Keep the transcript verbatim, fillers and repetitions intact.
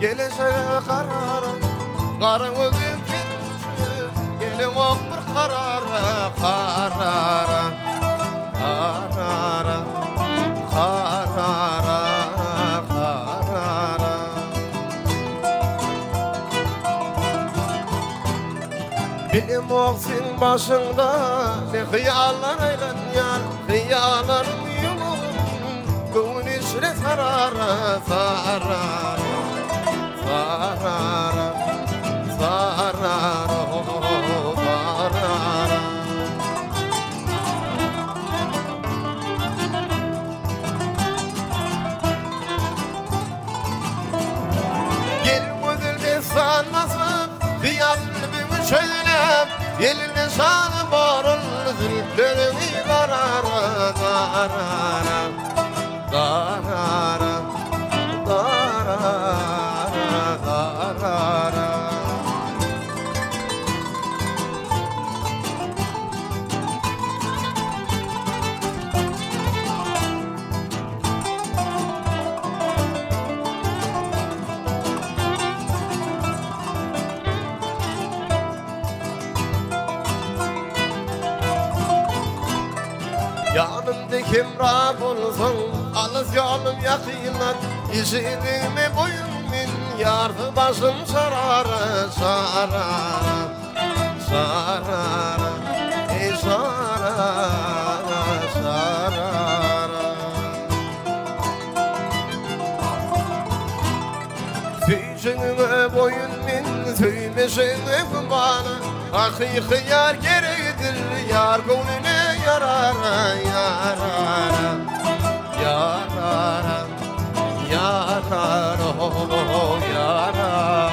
geleceğe karara karın özüm gitmişim gelin ok bir karara karara karara karara karara benim oksin başında ne hıyallar eylen yar hıyallarım yumum gönül işre sarara sarara sarara sarara sarara gel ödül bir sanmasın hıyallarımı söylem eline sağlı borun zülflerini darara darara darara darara darara yanımda kim rab olsun alız yolum yakınlar izinime boyunmin yardı başım sarara sarara sarara ey sarara sarara Tüycünüme boyunmin tüymesine bana hakiki yar gereğidir yar gönlüne yarara yarara yarara yarara yarara